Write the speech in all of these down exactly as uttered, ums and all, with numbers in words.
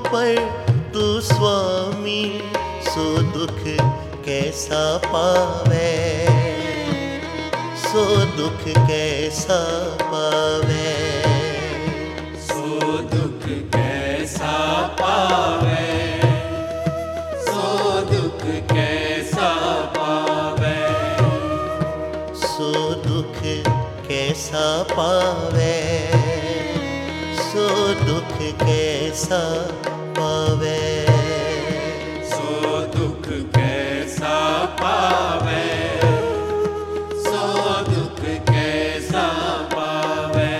पर तू स्वामी, सो दुख कैसा पावे, सो दुख कैसा पावे, सो दुख कैसा पावे, सो दुख कैसा पावे, सो दुख कैसा पावे, सो दुख कैसा पावे, सो दुख कैसा पावे, सो दुख कैसा पावे।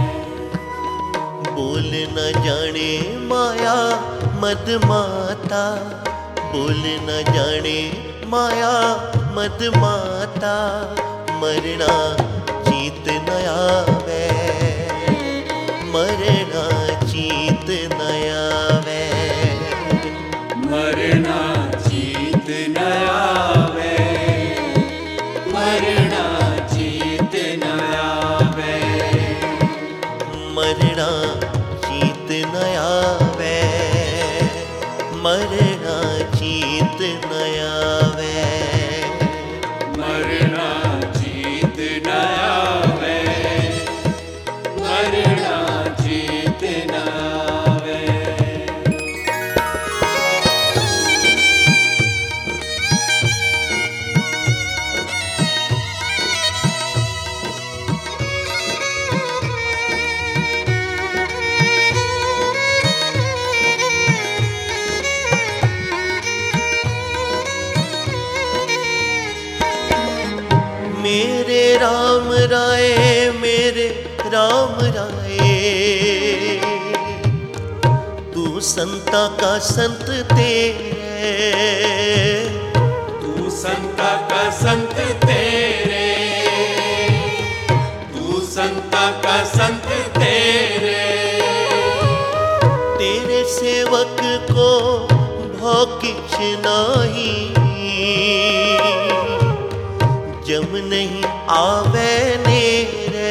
बोल न जाने माया मद माता, बोल न जाने माया मद माता, मरना जीत न आवे, मरना जीत न आवे, मरना जीत न आवे, मरना जीत न आवे, मरना जीत न आवे, मरना जीत न आवे, मरना जीत न आवे, मरना जीत न आवे। मेरे राम राय, मेरे राम राय, तू संता का संत तेरे, तू संता का संत तेरे, तू संता का संत तेरे, तेरे सेवक को भौ किछ नाही, जम नहीं आवे नेरे,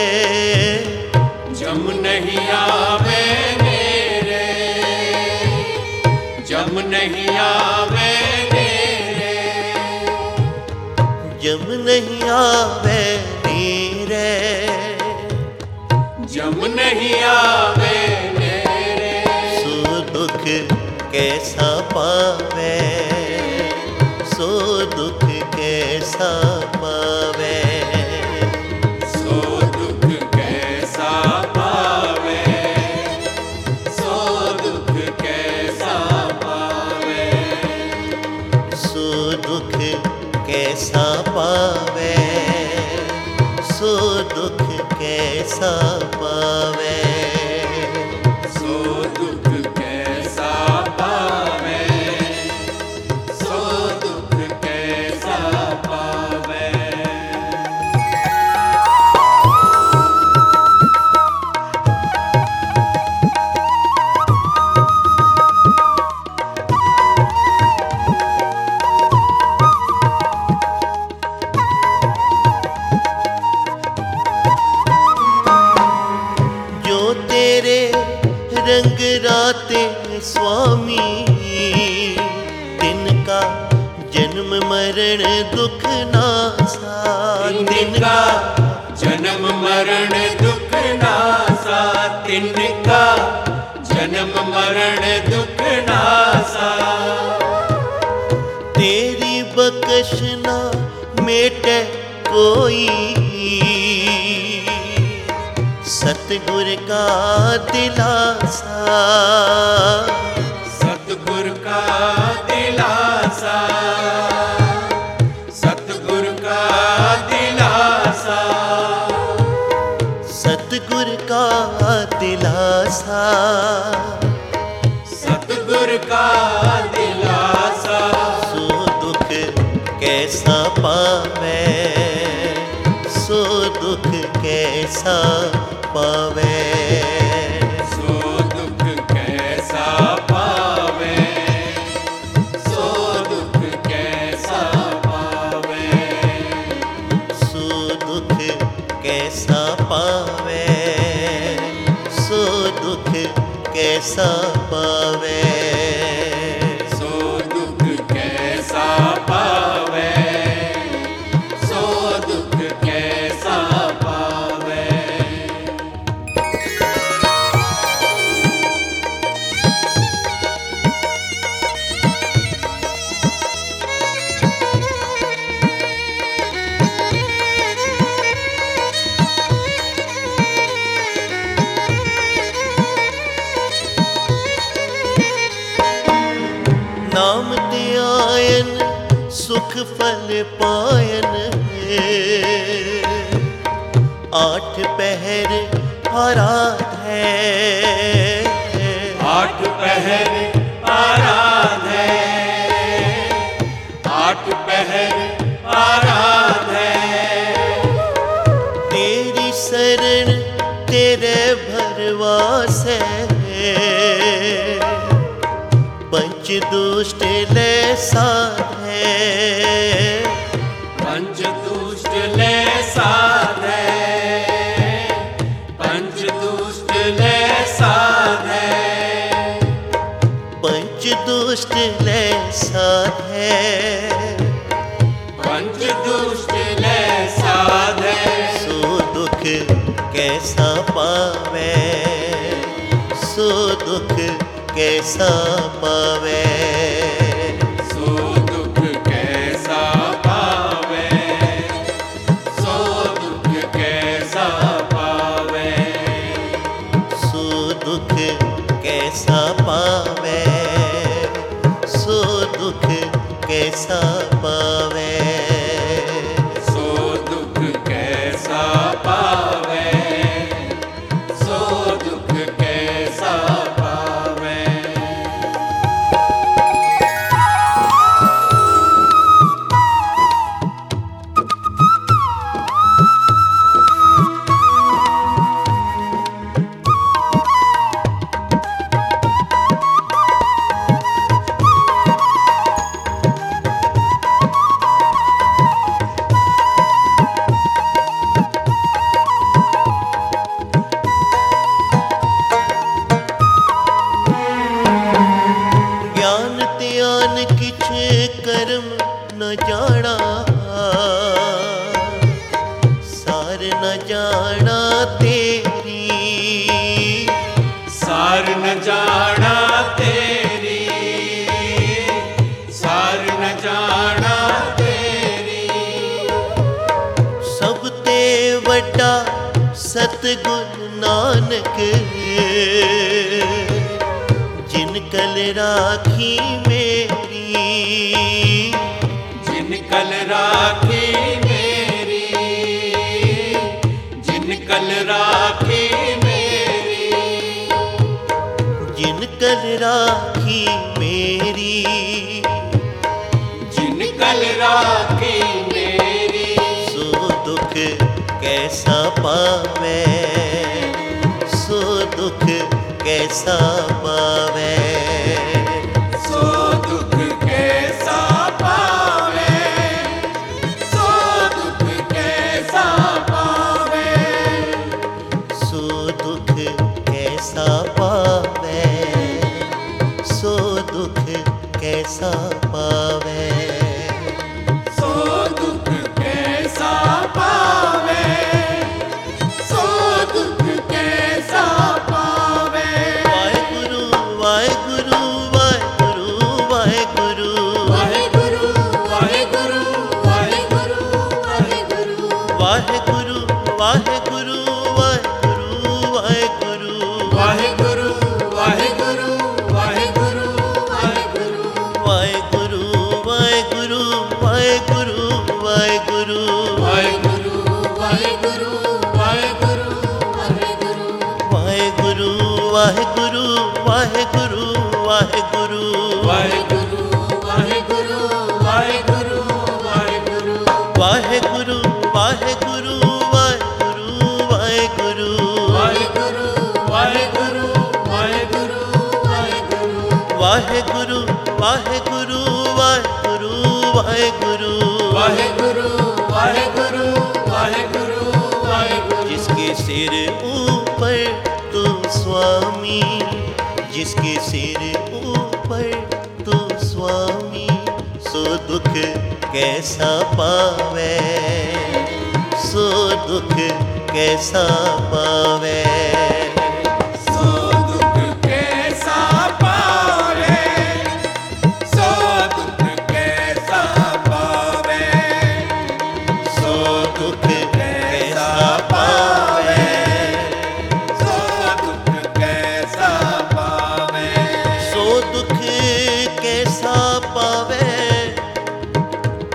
जम नहीं आवे मेरे, जम नहीं आवे मेरे, जम नहीं आवे नेरे, जम नहीं आवे मेरे, सो दुख कैसा पावे, सो दुख कैसा पावे, सो दुख कैसा पावे, सो दुख कैसा पावे, सो दुख कैसा पावे, सो दुख कैसा पावे, सो दुख कैसा पावे, सो दुख कैसा पावे। जो तेरे रंग राते स्वामी, तिनका जन्म मरण दुख नासा, तिनका जन्म मरण दुख नासा, तिनका जन्म मरण दुख नासा, तेरी बकश ना मेटे कोई, सतगुर का दिलासा, सतगुर का दिलासा, सतगुर का दिलासा, सतगुर का दिलासा, सतगुर का दिलासा, सो दुख कैसा पावे, सो दुख कैसा पावे, सो दुख कैसा पावे, सो दुख कैसा पावे, सो दुख कैसा पावे, सो दुख कैसा पावे। सुख फल पायन है, आठ पहर आराध है, आठ पहर आराध है, आठ पहर आराध है। तेरी शरण तेरे भरवास है, पंच दुष्ट ले साध है, पंच दुष्ट ले साध है, पंच दुष्ट ले साध है, पंच दुष्ट ले साध है, पंच दुष्ट ले साध है। सो दुख कैसा पावे, सो दुख कैसा पावे, सो दुख कैसा पावे, सो दुख कैसा पावे, सो दुख कैसा पावे, सो दुख कैसा पावे, सो दुख कैसा पावे, सो दुख कैसा पावे। ज्ञान त्यान किछ कर्म न जाना, सार न जाना तेरी, सार न जाना तेरी, सार न जाना तेरी, सब ते वड्डा सतगुरु नानक, जिन कल राखी मेरी, जिन कल राखी मेरी, जिन कल राखी मेरी, जिन कल राखी मेरी, जिन कल राखी मेरी। सो दुख कैसा पावे, सो दुख कैसा पावे, सो दुख कैसा पावे, सो दुख कैसा पावे, सो दुख कैसा पावे, सो दुख कैसा पावे, सो दुख कैसा पावे, सो दुख कैसा पावे। वाहेगुरु वाहेगुरु वाहेगुरु वाहेगुरु, वाहेगुरु वाहेगुरु वाहेगुरु वाहेगुरु, वाहेगुरु वाहेगुरु वाहेगुरु वाहेगुरु, वाहेगुरु वाहेगुरु वाहेगुरु वाहेगुरु, वाहेगुरु वाहेगुरु वाहेगुरु वाहेगुरु, वाहेगुरु वाहेगुरु वाहेगुरु वाहेगुरु, वाहेगुरु वाहेगुरु वाहेगुरु वाहेगुरु, वाहेगुरु वाहेगुरु वाहेगुरु, वाहेगुरु वाहेगुरु वाहेगुरु वाहेगुरु, वाहेगुरु वाहेगुरु वाहेगुरु वाहेगुरु, वाहेगुरु वाहेगुरु वाहेगुरु वाहेगुरु वाहेगुरु। जिसके सिर ऊपर तू स्वामी, जिसके सिर ऊपर तू स्वामी, सो दुख कैसा पावे, सो दुख कैसा पावे, सो दुख कैसा पावे, सो दुख कैसा पावे, सो दुख कैसा पावे, सो दुख कैसा पावे, सो दुख कैसा पावे,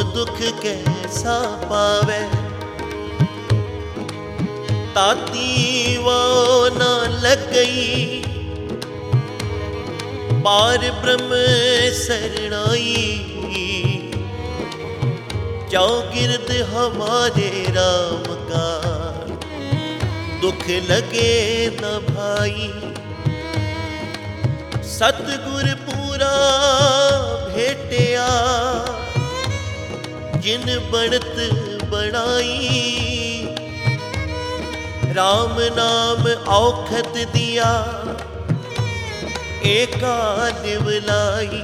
दुख कैसा पावे। ताती वो न लग गई पार ब्रह्म शरणाई। चौगिर्द हमारे राम का दुख लगे न भाई। सतगुर पूरा भेटिया जिन बनत बनाई। राम नाम औखत दिया एका निवलाई।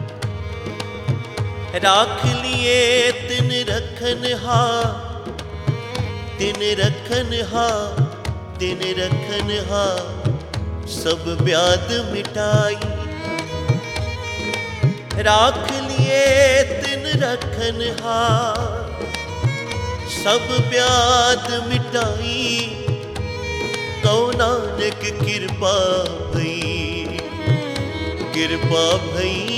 राख लिए तिन रखन हा तिन रखन हा तिन रखन हा सब व्याध मिटाई। राख लिए तिन रखन हा सब व्याध मिटाई। कौ नानक कृपा भई कृपा भई।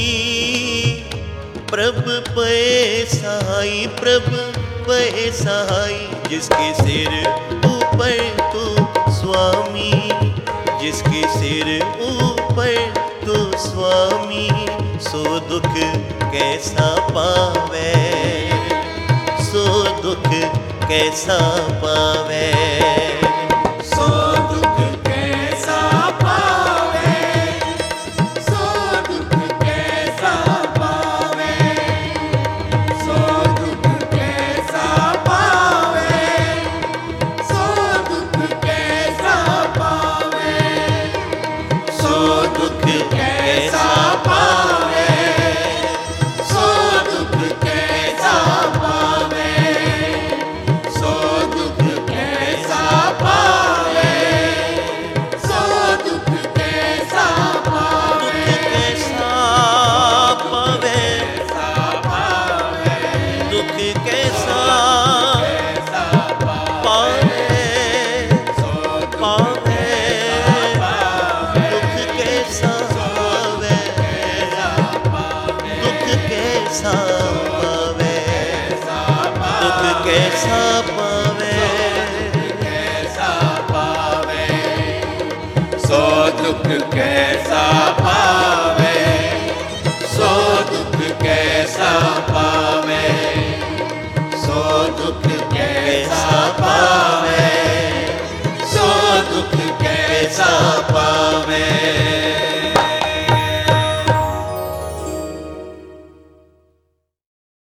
प्रभ पे सहाई प्रभ पे सहाई। जिसके सिर ऊपर तू स्वामी जिसके सिर ऊपर तू स्वामी। सो दुख कैसा पावे सो दुख कैसा पावे। सो दुख कैसा पावे सो दुख कैसा पावे। सो दुख कैसा पावे सो दुख कैसा पावे। सो दुख कैसा पावे सो दुख कैसा पावे। सो दुख कैसा पावे सो दुख कैसा पावे। दुख कैसा पावे दुख कैसा पावे पावे। दुख कैसा पावे दुख कैसा पावे दुख कैसा पावे। कैसा पावे सो दुख कैसा पावे सो दुख कैसा पावे। सो दुख कैसा पावे सो दुख कैसा कैसा पावे।